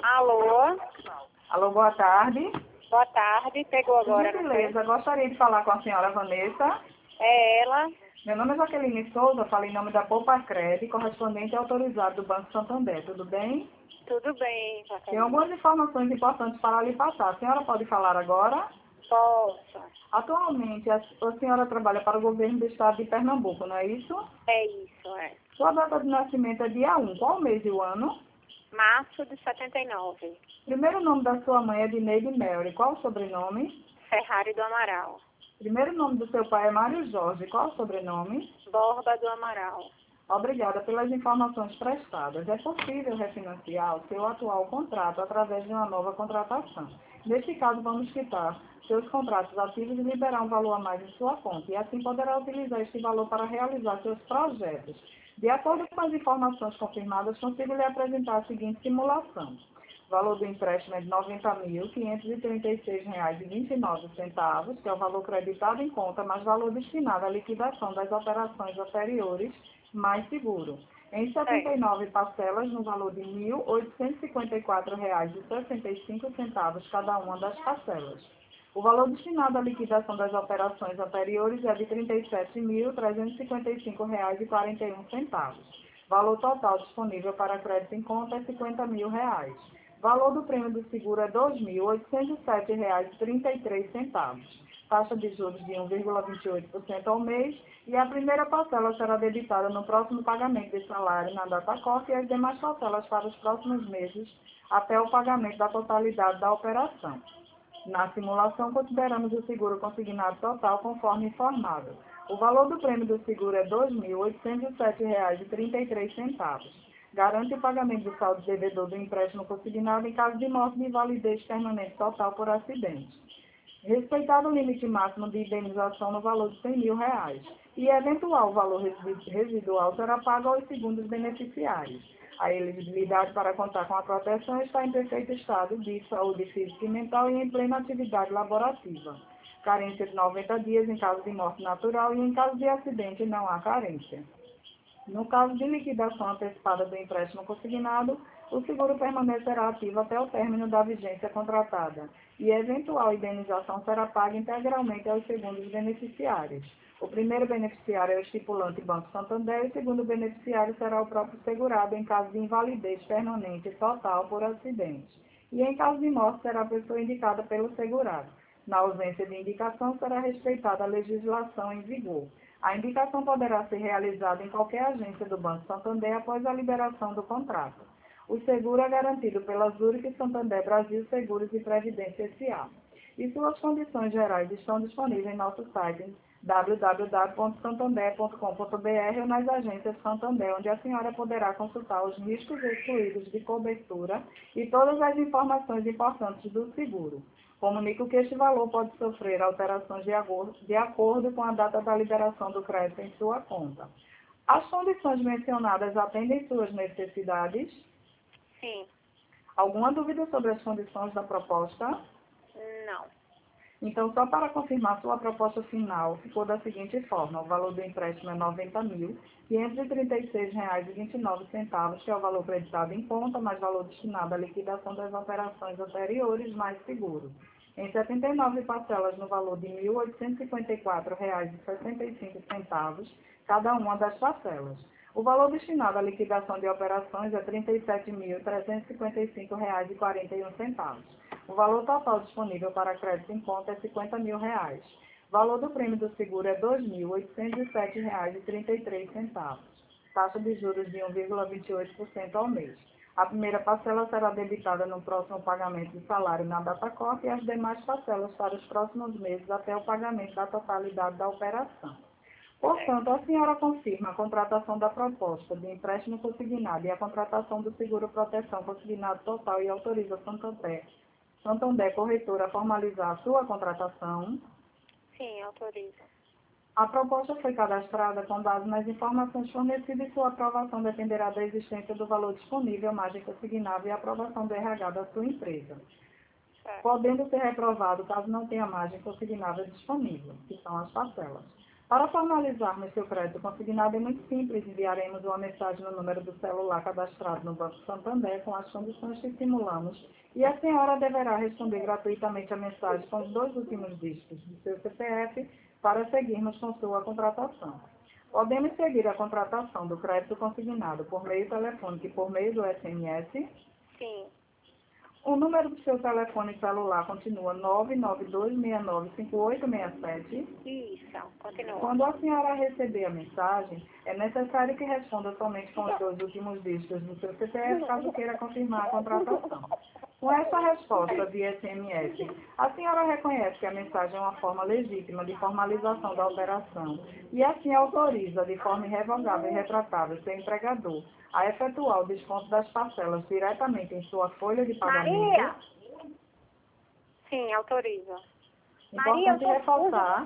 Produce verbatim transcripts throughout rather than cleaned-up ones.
Alô? Alô, boa tarde. Boa tarde. Pegou agora, Por não sei. gentileza, gostaria de falar com a senhora Vanessa. É ela? Meu nome é Jaqueline Souza, falo em nome da Poupa Cred, correspondente autorizado do Banco Santander. Tudo bem? Tudo bem, Tem Jaqueline. algumas informações importantes para lhe passar. A senhora pode falar agora? Posso. Atualmente, a, a senhora trabalha para o governo do estado de Pernambuco, não é isso? É isso, é. Sua data de nascimento é dia um. Qual mês e o ano? Março de setenta e nove. Primeiro nome da sua mãe é Dineide Melry. Qual o sobrenome? Ferrari do Amaral. Primeiro nome do seu pai é Mário Jorge. Qual o sobrenome? Borba do Amaral. Obrigada pelas informações prestadas. É possível refinanciar o seu atual contrato através de uma nova contratação. Neste caso, vamos quitar seus contratos ativos e liberar um valor a mais em sua conta, e assim poderá utilizar este valor para realizar seus projetos. De acordo com as informações confirmadas, consigo lhe apresentar a seguinte simulação. O valor do empréstimo é de noventa mil, quinhentos e trinta e seis reais e vinte e nove centavos, que é o valor creditado em conta, mais valor destinado à liquidação das operações anteriores, mais seguro. Em setenta e É. nove parcelas, no valor de mil oitocentos e cinquenta e quatro reais e sessenta e cinco centavos cada uma das parcelas. O valor destinado à liquidação das operações anteriores é de trinta e sete mil, trezentos e cinquenta e cinco reais e quarenta e um centavos. Valor total disponível para crédito em conta é cinquenta mil reais. Valor do prêmio do seguro é dois mil oitocentos e sete reais e trinta e três centavos. Taxa de juros de um vírgula vinte e oito por cento ao mês, e a primeira parcela será debitada no próximo pagamento de salário na data corte e as demais parcelas para os próximos meses até o pagamento da totalidade da operação. Na simulação, consideramos o seguro consignado total conforme informado. O valor do prêmio do seguro é dois mil oitocentos e sete reais e trinta e três centavos. Garante o pagamento do saldo devedor do empréstimo consignado em caso de morte de invalidez permanente total por acidente. Respeitado o limite máximo de indenização no valor de cem mil reais, e eventual valor residual será pago aos segundos beneficiários. A elegibilidade para contar com a proteção está em perfeito estado de saúde física e mental e em plena atividade laborativa. Carência de noventa dias em caso de morte natural, e em caso de acidente não há carência. No caso de liquidação antecipada do empréstimo consignado, o seguro permanecerá ativo até o término da vigência contratada, e a eventual indenização será paga integralmente aos segundos beneficiários. O primeiro beneficiário é o estipulante Banco Santander, e o segundo beneficiário será o próprio segurado em caso de invalidez permanente total por acidente. E em caso de morte será a pessoa indicada pelo segurado. Na ausência de indicação, será respeitada a legislação em vigor. A indicação poderá ser realizada em qualquer agência do Banco Santander após a liberação do contrato. O seguro é garantido pela Zurich Santander Brasil Seguros e Previdência S A E suas condições gerais estão disponíveis em nosso site w w w ponto santander ponto com ponto b r ou nas agências Santander, onde a senhora poderá consultar os riscos excluídos de cobertura e todas as informações importantes do seguro. Comunico que este valor pode sofrer alterações de acordo, de acordo com a data da liberação do crédito em sua conta. As condições mencionadas atendem suas necessidades? Sim. Alguma dúvida sobre as condições da proposta? Não. Então, só para confirmar, sua proposta final ficou da seguinte forma: o valor do empréstimo é noventa mil, quinhentos e trinta e seis reais e vinte e nove centavos, que é o valor creditado em conta, mais valor destinado à liquidação das operações anteriores, mais seguro. Em setenta e nove parcelas no valor de mil oitocentos e cinquenta e quatro reais e sessenta e cinco centavos, cada uma das parcelas. O valor destinado à liquidação de operações é trinta e sete mil, trezentos e cinquenta e cinco reais e quarenta e um centavos. O valor total disponível para crédito em conta é cinquenta mil reais. O valor do prêmio do seguro é dois mil oitocentos e sete reais e trinta e três centavos. Taxa de juros de um vírgula vinte e oito por cento ao mês. A primeira parcela será debitada no próximo pagamento de salário na data corte, e as demais parcelas para os próximos meses até o pagamento da totalidade da operação. Portanto, a senhora confirma a contratação da proposta de empréstimo consignado e a contratação do seguro proteção consignado total e autoriza Santander, Santander Corretora a formalizar a sua contratação. Sim, autoriza. A proposta foi cadastrada com base nas informações fornecidas, e sua aprovação dependerá da existência do valor disponível, margem consignável e aprovação do R H da sua empresa, Certo. podendo ser reprovado caso não tenha margem consignável disponível, que são as parcelas. Para formalizarmos seu crédito consignado é muito simples, enviaremos uma mensagem no número do celular cadastrado no Banco Santander com as condições que simulamos e a senhora deverá responder gratuitamente a mensagem com os dois últimos dígitos do seu C P F para seguirmos com sua contratação. Podemos seguir a contratação do crédito consignado por meio telefônico e por meio do S M S? Sim. O número do seu telefone celular continua nove nove dois seis nove cinco oito seis sete. Isso, continua. Quando a senhora receber a mensagem, é necessário que responda somente com os dois últimos dígitos do seu C P F, caso queira confirmar a contratação. Com essa resposta via S M S, a senhora reconhece que a mensagem é uma forma legítima de formalização da operação e assim autoriza de forma irrevogável e retratável seu empregador a efetuar o desconto das parcelas diretamente em sua folha de pagamento. Maria! Sim, autoriza. Importante reforçar.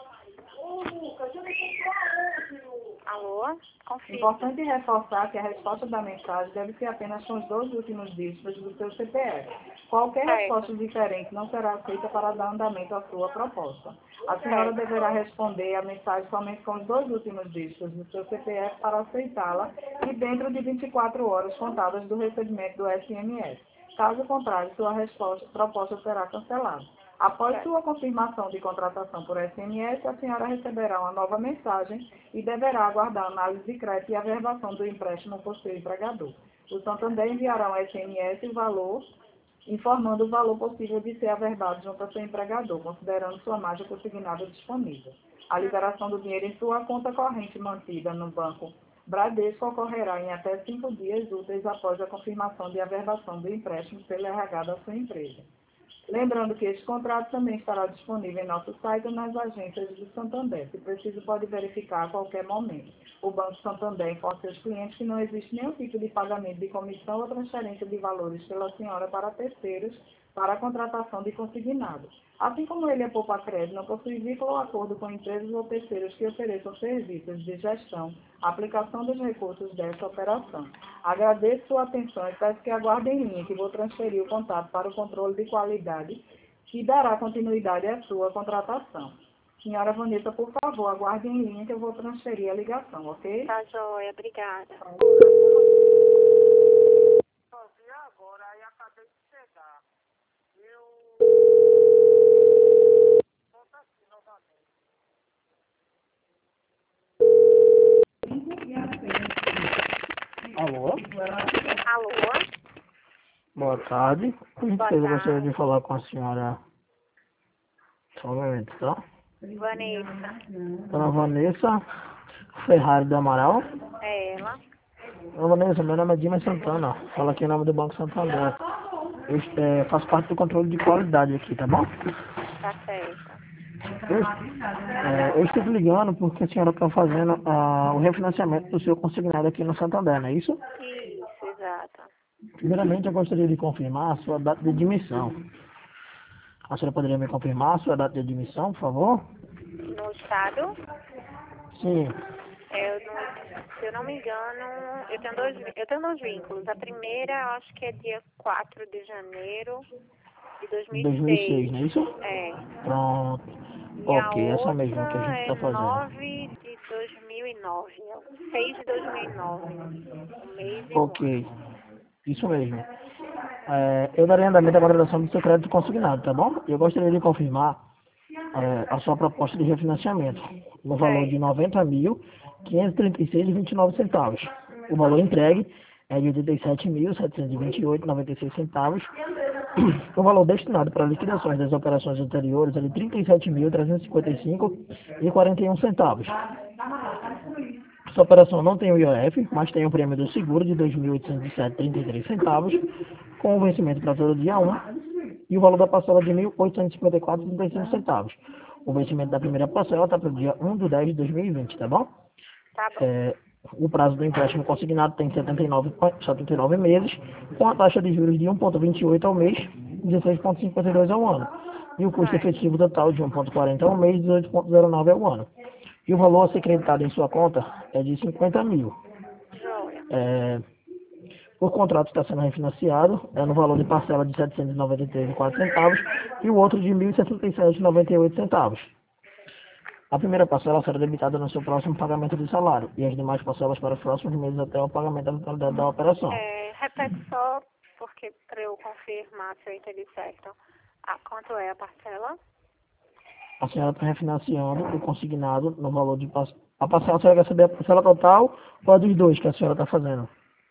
Alô? Confirma. Importante reforçar que a resposta da mensagem deve ser apenas com os dois últimos dígitos do seu C P F. Qualquer Certo. resposta diferente não será aceita para dar andamento à sua proposta. A senhora Certo. deverá responder a mensagem somente com os dois últimos dígitos do seu C P F para aceitá-la e dentro de vinte e quatro horas contadas do recebimento do S M S. Caso contrário, sua resposta, proposta será cancelada. Após sua confirmação de contratação por S M S, a senhora receberá uma nova mensagem e deverá aguardar a análise de crédito e a averbação do empréstimo por seu empregador. O Santander enviará um S M S e o valor, informando o valor possível de ser averbado junto ao seu empregador, considerando sua margem consignada disponível. A liberação do dinheiro em sua conta corrente mantida no banco Bradesco ocorrerá em até cinco dias úteis após a confirmação de averbação do empréstimo pelo R H da sua empresa. Lembrando que este contrato também estará disponível em nosso site ou nas agências do Santander. Se preciso, pode verificar a qualquer momento. O Banco Santander informa seus clientes que não existe nenhum tipo de pagamento de comissão ou transferência de valores pela senhora para terceiros para a contratação de consignado. Assim como ele é poupa-crédito, não possui vínculo ou acordo com empresas ou terceiros que ofereçam serviços de gestão, aplicação dos recursos dessa operação. Agradeço sua atenção e peço que aguarde em linha, que vou transferir o contato para o controle de qualidade, que dará continuidade à sua contratação. Senhora Vanessa, por favor, aguarde em linha que eu vou transferir a ligação, ok? Tá joia, obrigada. Agora, aí acabei de chegar. Eu. Volta aqui novamente. Alô? Alô? Boa tarde. Com Boa certeza eu gostaria tarde. de falar com a senhora. Só um momento, tá? Vanessa. Dona Vanessa Ferrari do Amaral. É ela? Dona Vanessa, meu nome é Dimas Santana. Fala aqui em nome do Banco Santander. Eu é, faço parte do controle de qualidade aqui, tá bom? Tá certo. Eu, é, eu estou ligando porque a senhora está fazendo ah, o refinanciamento do seu consignado aqui no Santander, não é isso? Isso, exato. Primeiramente, eu gostaria de confirmar a sua data de admissão. A senhora poderia me confirmar a sua data de admissão, por favor? No estado, Sim. eu não, se eu não me engano, eu tenho dois, eu tenho dois vínculos. A primeira, eu acho que é dia quatro de janeiro de dois mil dois e mil e seis, seis. não é isso? É. Pronto. E Ok, a essa mesma que a outra gente é está fazendo. nove de dois mil e nove. seis de dois mil e nove. Um mês e um ano. Ok, isso mesmo. É, eu darei andamento à contratação do seu crédito consignado, tá bom? Eu gostaria de confirmar é, a sua proposta de refinanciamento no valor de noventa mil, quinhentos e trinta e seis reais e vinte e nove centavos. O valor entregue é de oitenta e sete mil, setecentos e vinte e oito reais e noventa e seis centavos. O valor destinado para liquidações das operações anteriores é de trinta e sete mil, trezentos e cinquenta e cinco reais e quarenta e um centavos. Essa operação não tem o I O F, mas tem o prêmio do seguro de dois mil oitocentos e sete reais e trinta e três centavos, com o vencimento para todo dia um, e o valor da parcela de mil oitocentos e cinquenta e quatro reais e trinta e cinco centavos. O vencimento da primeira parcela está para o dia um de dez de dois mil e vinte, tá bom? Tá bom. É, o prazo do empréstimo consignado tem setenta e nove, setenta e nove meses, com a taxa de juros de um vírgula vinte e oito ao mês, dezesseis vírgula cinquenta e dois ao ano. E o custo Certo. efetivo total de um vírgula quarenta ao mês, dezoito vírgula zero nove ao ano. E o valor a ser creditado em sua conta é de cinquenta mil. Joia. É, o contrato está sendo refinanciado, é no valor de parcela de setecentos e noventa e três reais e quatro centavos e o outro de mil e setenta e sete reais e noventa e oito centavos. A primeira parcela será debitada no seu próximo pagamento de salário e as demais parcelas para os próximos meses até o pagamento da totalidade da operação. É, repete só, porque para eu confirmar se eu entendi certo. Ah, quanto é a parcela? A senhora está refinanciando o consignado no valor de parcela. A parcela, a senhora quer saber a parcela total ou a dos dois que a senhora está fazendo?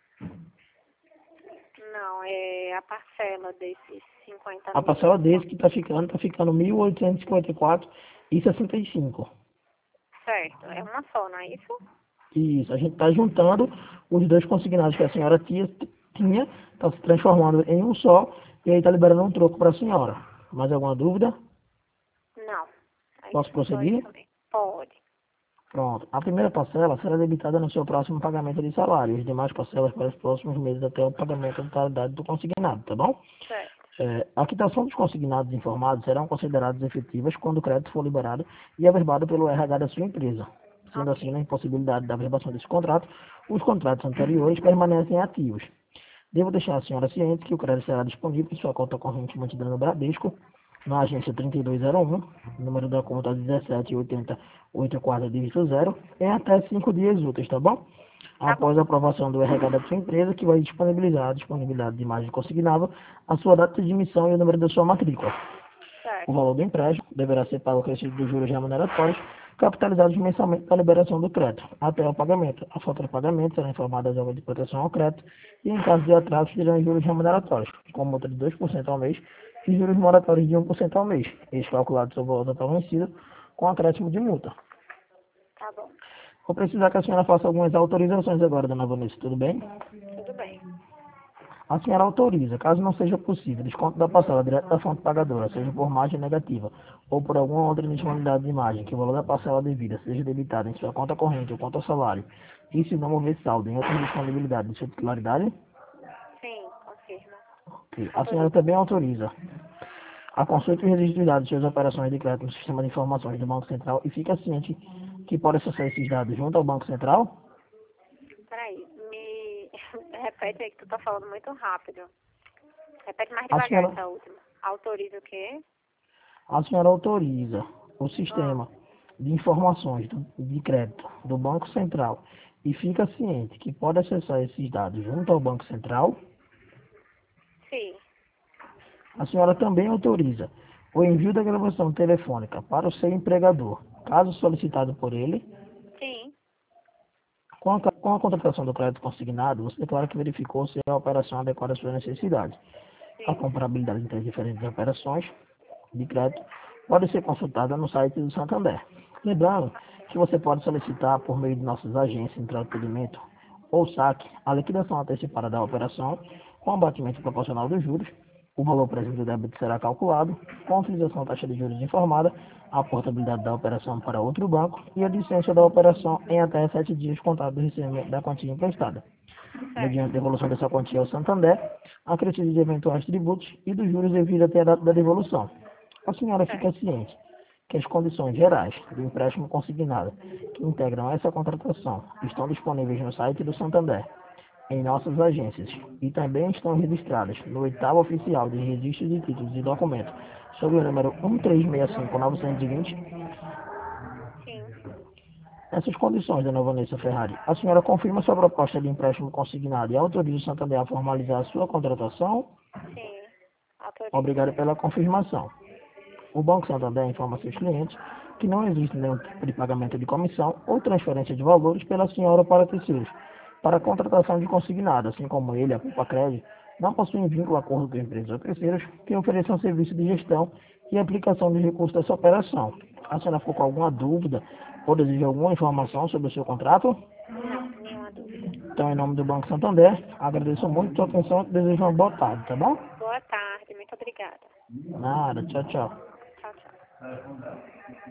Não, é a parcela desses cinquenta A mil. parcela desse que está ficando, está ficando mil oitocentos e cinquenta e quatro e sessenta e cinco. Certo, é uma só, não é isso? Isso, a gente está juntando os dois consignados que a senhora tinha, tinha, está se transformando em um só, e aí está liberando um troco para a senhora. Mais alguma dúvida? Não. É Posso isso, só prosseguir? isso mesmo. Pode. Pronto. A primeira parcela será debitada no seu próximo pagamento de salário, e as demais parcelas para os próximos meses até o pagamento da totalidade do consignado, tá bom? Certo. É, a quitação dos consignados informados serão consideradas efetivas quando o crédito for liberado e averbado pelo R H da sua empresa. Sendo assim, na impossibilidade da averbação desse contrato, os contratos anteriores permanecem ativos. Devo deixar a senhora ciente que o crédito será disponível em sua conta corrente mantida no Bradesco, na agência trinta e dois zero um, número da conta dezessete oitenta oitenta e quatro, dígito zero, em até cinco dias úteis, tá bom? Tá Após a aprovação do R H da sua empresa, que vai disponibilizar a disponibilidade de imagem consignável, a sua data de emissão e o número da sua matrícula. Certo. O valor do empréstimo deverá ser pago acrescido dos juros remuneratórios, capitalizados mensalmente da liberação do crédito, até o pagamento. A falta de pagamento será informada às órgãos de proteção ao crédito e, em caso de atraso, serão juros remuneratórios, com multa de dois por cento ao mês e juros moratórios de um por cento ao mês, eles calculados sobre o valor total vencido, com acréscimo de multa. Tá bom. Vou precisar que a senhora faça algumas autorizações agora, dona Vanessa, tudo bem? Tudo bem. A senhora autoriza, caso não seja possível, desconto da parcela direto da fonte pagadora, seja por margem negativa ou por alguma outra indisponibilidade de imagem, que o valor da parcela devida seja debitado em sua conta corrente ou conta salário, e se não houver saldo em outra disponibilidade de sua titularidade, Sim, confirma. ok. A senhora também autoriza a consulta e registro de dados de suas operações de crédito no sistema de informações do Banco Central e fica ciente que pode acessar esses dados junto ao Banco Central? Peraí, me repete aí que tu tá falando muito rápido. Repete mais A devagar senhora- essa última. Autoriza o quê? A senhora autoriza o sistema de informações do- de crédito do Banco Central e fica ciente que pode acessar esses dados junto ao Banco Central? Sim. A senhora também autoriza o envio da gravação telefônica para o seu empregador, caso solicitado por ele. Sim. Com a, ca- com a contratação do crédito consignado, você declara que verificou se a operação adequada às suas necessidades. A Sim. comparabilidade entre as diferentes operações de crédito pode ser consultada no site do Santander. Lembrando que você pode solicitar por meio de nossas agências, Central de Atendimento ou saque, a liquidação antecipada da operação com abatimento proporcional dos juros. O valor presente do débito será calculado com a utilização da taxa de juros informada, a portabilidade da operação para outro banco e a licença da operação em até sete dias contados do recebimento da quantia emprestada. Mediante a devolução dessa quantia ao Santander, acrescido de eventuais tributos e dos juros devido até a data da devolução. A senhora fica ciente que as condições gerais do empréstimo consignado que integram essa contratação estão disponíveis no site do Santander, em nossas agências, e também estão registradas no oitavo oficial de registro de títulos e documentos, sob o número um três seis cinco nove dois zero. Sim. Essas condições, dona Vanessa Ferrari, a senhora confirma sua proposta de empréstimo consignado e autoriza o Santander a formalizar a sua contratação? Sim. Autoriza. Obrigado pela confirmação. O Banco Santander informa seus clientes que não existe nenhum tipo de pagamento de comissão ou transferência de valores pela senhora ou para terceiros para a contratação de consignado, assim como ele, a Poupa Crédito, não possuem vínculo acordo com empresas ou terceiros que ofereçam serviço de gestão e aplicação de recursos dessa operação. A senhora ficou com alguma dúvida ou deseja alguma informação sobre o seu contrato? Não, nenhuma dúvida. Então, em nome do Banco Santander, agradeço muito a sua atenção e desejo uma boa tarde, tá bom? Boa tarde, muito obrigada. Nada, tchau, tchau. Tchau, tchau.